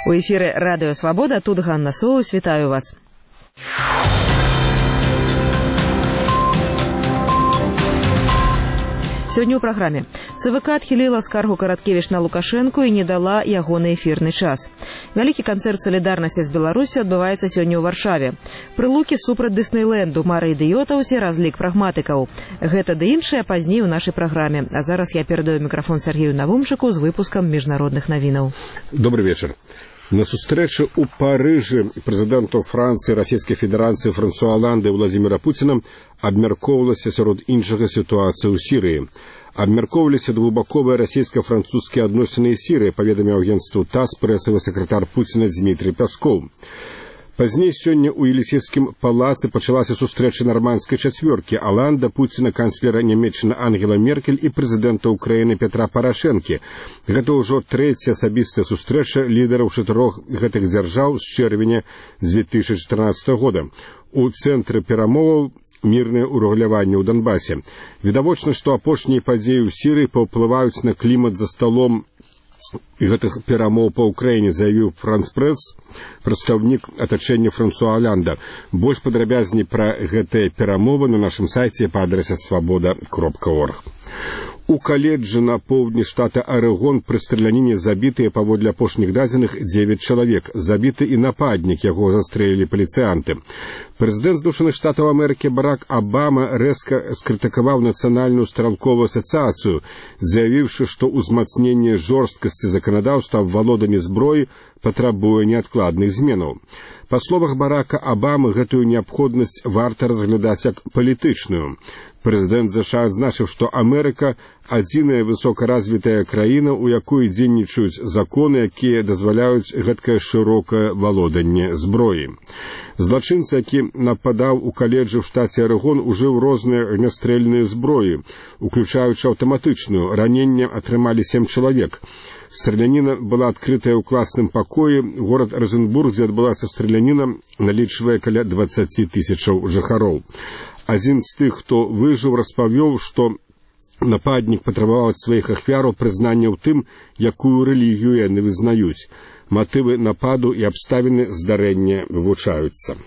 У эфіры Радыё Свабода, тут Ганна Соус, вітаю вас. Сёння ў праграме. ЦВК адхіліла скаргу Караткевіч на Лукашэнку і не дала ягоны эфірны час. Вялікі канцэрт салідарнасці з Беларусю адбываецца сёння ў Варшаве. Прылукі супраць Дыснейленду, мары ідыётаў, разлік прагматыкаў. Гэта ды іншае пазней у нашай праграме. А зараз я перадаю мікрафон Сергею Навумчыку з выпускам міжнародных навінаў. Добрый вечер. На сустрэчы ў Парыжы прэзідэнтаў Францыі, Расійскай Федэрацыі Франсуа Аланды і Владзіміра Пуціна абмяркоўвалася сярод іншага сітуацыі ў Сірыі. Абмяркоўваліся двухбаковыя расійска-французскія адносіны і Сірыі, паведаміў агенцтву ТАСС прэсавы сакратар Пуціна Дмітрий Пяскоў. Пазней сёння ў Елісейскім палацы пачалася сустрэча нармандскай чацвёркі Аланда, Пуціна, канцлера Нямецчыны Ангела Меркель і прэзідэнта Украіны Петра Парашэнкі. Гэта ўжо трэцяя асабістая сустрэча лідараў чатырох гэтых дзяржаў з чэрвеня 2014 года. У цэнтры перамоваў мірнае ўрэгуляванне ў Донбасе. Відавочна, што апошнія падзеі ў Сірыі паўплываюць на клімат за сталом і гэтых перамоў па Ўкраіне, заявіў Франс-Прэс, прадстаўнік атачэння Франсуа Аланда. Больш падрабязней пра гэтыя перамовы на нашым сайце па адрэсе свабода.орг. У каледжы на поўдні штата Арэгон пры страляніне забітыя, паводле апошніх дадзеных, 9 чалавек. Забіты і нападнік, яго застрэлілі паліцыянты. Прэзідэнт Злучаных Штатаў Амерыкі Барак Абама рэзка скрытыкаваў Нацыянальную стралковую асацыяцыю, заявіўшы, што ўзмацненне жорсткасці заканадаўства аб валоданні зброі патрабуе неадкладных зменаў. Па словах Барака Абамы, гэтую неабходнасць варта разглядаць як палітычную. Прэзідэнт США адзначыў, што Амерыка – адзіная высокаразвітая краіна, у якой дзейнічаюць законы, якія дазваляюць гэткае шырокае валоданне зброі. Злачынца, які нападаў у каледжы ў штаце Арэгон, ужыў розныя агнястрэльныя зброі, уключаючы аўтаматычную. Раненне атрымалі 7 чалавек. Страляніна была адкрытая ў класным пакоі. Горад Розенбург, дзе адбылася страляніна, налічвае каля 20 тысячаў жыхароў. Адзін з тых, хто выжыў, распавёў, што нападнік патрабаваў ад сваіх ахвяраў прызнання ў тым, якую рэлігію яны вызнаюць. Матывы нападу і абставіны здарэння вывучаюцца.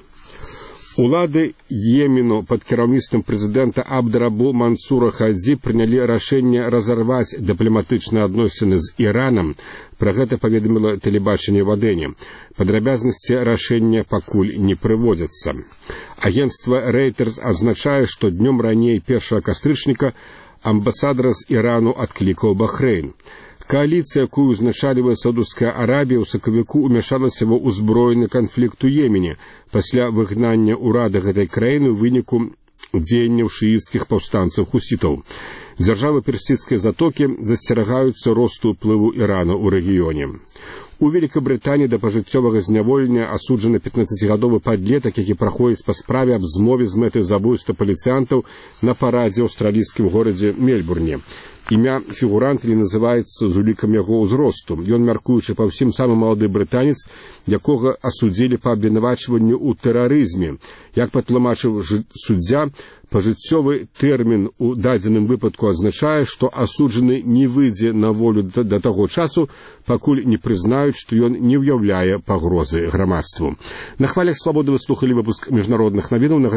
Улады Йемену пад кіраўніцтвам прэзідэнта Абдрабу Мансура Хадзі прынялі рашэнне разарваць дыпламатычныя адносіны з Іранам. Пра гэта паведаміла тэлебачанне ў Адэне. Падрабязнасці рашэння пакуль не прыводзяцца. Агенцтва Reuters азначае, што днём раней 1 кастрычніка амбасадар з Ірану адклікаў Бахрэйн. Коаліцыя, якую узначалівае Саудаўская Арабія, у сакавіку ўмяшалася ва ўзброены канфлікт у Йемене пасля выгнання ўрада гэтай краіны ў выніку дзеянняў шыіцкіх паўстанцаў хусітаў. Дзяржавы персідскай затокі засцерагаюцца росту ўплыву Ірана ў рэгіёне. У Великабрытаніі да пажыццёвага зняволення асуджаны 15-гадовы падлетак, які праходзіць па справе аб змове з мэтай забойства паліцыянтаў на парадзе ў аўстралійскім горадзе Мельбурне. Імя фігуранта не называецца з улікам яго ўзросту. Ён, мяркуючы па ўсім, самы малады брытанец, якога асудзілі па абвінавачванню ў тэрарызме. Як патлумачыў суддзя, пажыццёвы тэрмін у дадзеным выпадку азначае, што асуджаны не выйдзе на волю да таго часу, пакуль не прызнаюць, што ён не ўяўляе пагрозы грамадству. На хвалях свабоды вы слухалі выпуск міжнародных навінаў.